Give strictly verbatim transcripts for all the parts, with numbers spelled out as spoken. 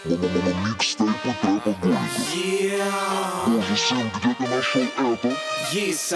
Мама-мама микстейпы трэпа Голика. Боже, сын, где ты нашел это? Есть, а?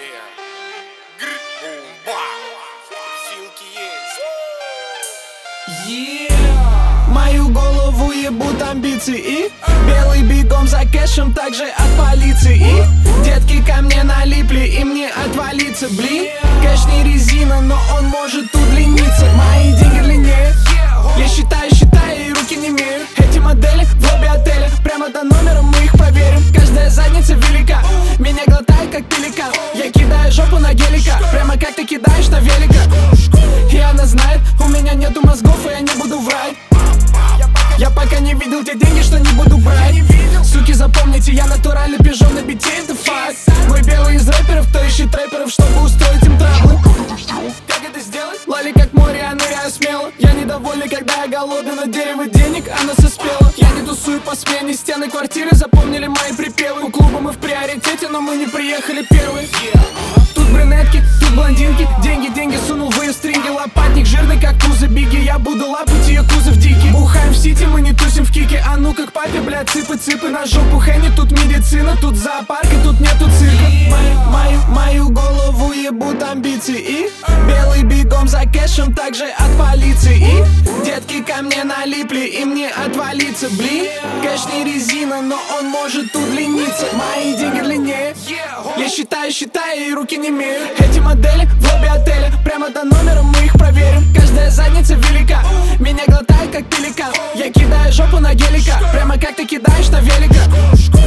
Мою голову ебут амбиции и белый бегом за кэшем, также от полиции и детки ко мне налипли, и мне отвалиться, блин. Кэш не резина, но он может удлиниться. Мои деньги длиннее. Я считаю, считаю и руки не имею. Эти модели в лобби отеля, прямо до номера мы их проверим. Каждая задница велика, меня глотает как пеликан. Я кидаю жопу на гелика, прямо как ты кидаешь на велика. И она знает, у меня нету мозгов, и я не буду врать. Я пока не видел те деньги, что не буду брать. Суки, запомните, я натуральный пижон на бите, это факт. Мой белый из рэперов, кто ищет рэперов, чтобы устроить им траблы. Как это сделать? Лали как море, я ныряю смело. Я недовольный, когда я голодный, но дерево денег, оно соспело. Я не тусую по смене, стены квартиры запомнили мои припевы. У клуба мы в приоритете, но мы не приехали первые. Тут брюнетки, тут блондинки, деньги, деньги, сунул в ее стринги. Лопатник жирный, как пузо Биги, я буду лапать ее кузов дикий. Бухаем в сити, мы не тусим в кике. А ну как папе, блядь, цыпы-цыпы на жопу Хенни. Тут медицина, тут зоопарк, и тут нету цирка. Мою, мою, мою голову ебут амбиции и белый бегом за кэшем, также от полиции и детки ко мне налипли, и мне отвалиться, блин. Кэш не резина, но он может удлиниться. Мои деньги длиннее. Я считаю, считаю и руки не имею. Эти модели в лобби отеля, прямо до номера мы их проверим. Каждая задница велика, меня глотает как пеликан. Я кидаю жопу на гелика, прямо как ты кидаешь на велика.